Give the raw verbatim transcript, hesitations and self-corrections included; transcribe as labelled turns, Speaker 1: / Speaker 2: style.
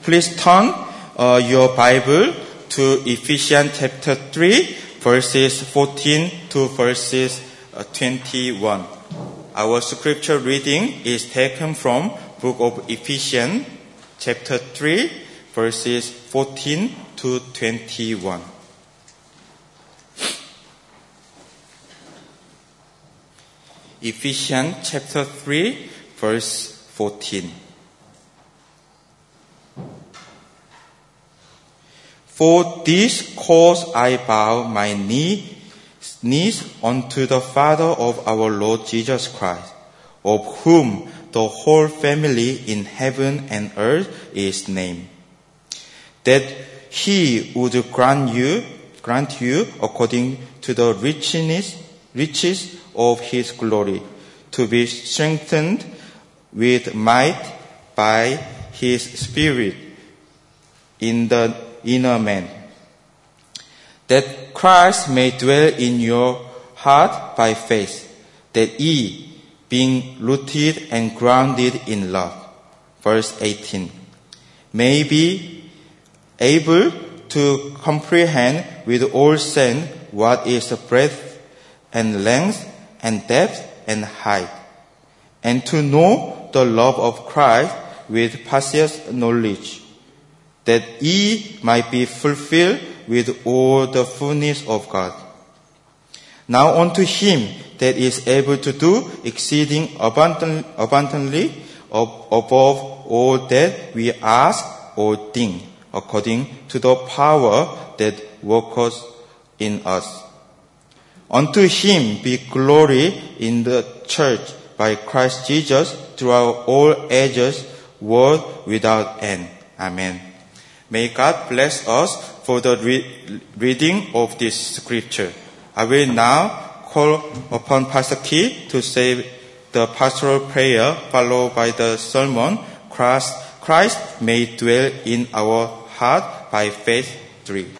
Speaker 1: please turn uh, your Bible to Ephesians chapter three, verses fourteen to verses uh, twenty-one. Our scripture reading is taken from book of Ephesians chapter three, verses fourteen to twenty-one. Ephesians chapter three, verse fourteen. For this cause I bow my knee, knees unto the Father of our Lord Jesus Christ, of whom the whole family in heaven and earth is named, that he would grant you, grant you according to the richness, riches of his glory, to be strengthened with might by his Spirit in the inner man, that Christ may dwell in your heart by faith, that ye, being rooted and grounded in love, verse eighteen, may be able to comprehend with all saints what is the breadth and length and depth and height, and to know the love of Christ with perfect knowledge, that ye might be fulfilled with all the fullness of God. Now unto him that is able to do exceeding abundant, abundantly above all that we ask or think, according to the power that worketh in us. Unto him be glory in the church by Christ Jesus throughout all ages, world without end. Amen. May God bless us for the re- reading of this scripture. I will now call upon Pastor Key to say the pastoral prayer followed by the sermon, Christ, Christ may dwell in our heart by faith three.